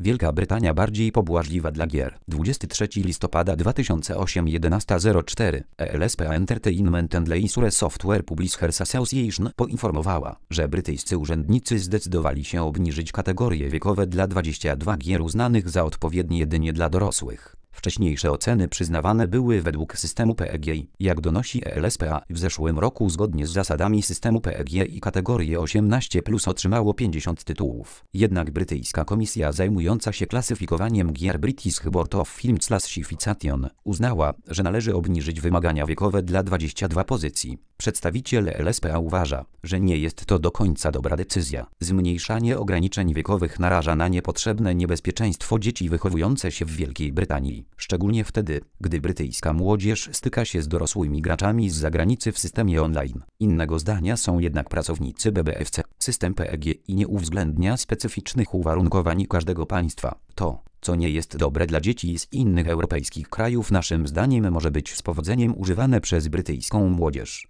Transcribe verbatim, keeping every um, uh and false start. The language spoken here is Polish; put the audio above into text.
Wielka Brytania bardziej pobłażliwa dla gier. dwudziestego trzeciego listopada dwa tysiące ósmego jedenasta zero cztery E L S P Entertainment and Leisure Software Publishers Association poinformowała, że brytyjscy urzędnicy zdecydowali się obniżyć kategorie wiekowe dla dwudziestu dwóch gier uznanych za odpowiednie jedynie dla dorosłych. Wcześniejsze oceny przyznawane były według systemu P E G I. Jak donosi E L S P A, w zeszłym roku zgodnie z zasadami systemu P E G I kategorię osiemnaście plus otrzymało pięćdziesiąt tytułów. Jednak brytyjska komisja zajmująca się klasyfikowaniem gier British Board of Film Classification uznała, że należy obniżyć wymagania wiekowe dla dwudziestu dwóch pozycji. Przedstawiciel E L S P A uważa, że nie jest to do końca dobra decyzja. Zmniejszanie ograniczeń wiekowych naraża na niepotrzebne niebezpieczeństwo dzieci wychowujące się w Wielkiej Brytanii. Szczególnie wtedy, gdy brytyjska młodzież styka się z dorosłymi graczami z zagranicy w systemie online. Innego zdania są jednak pracownicy B B F C. System P E G I nie uwzględnia specyficznych uwarunkowań każdego państwa. To, co nie jest dobre dla dzieci z innych europejskich krajów, naszym zdaniem może być z powodzeniem używane przez brytyjską młodzież.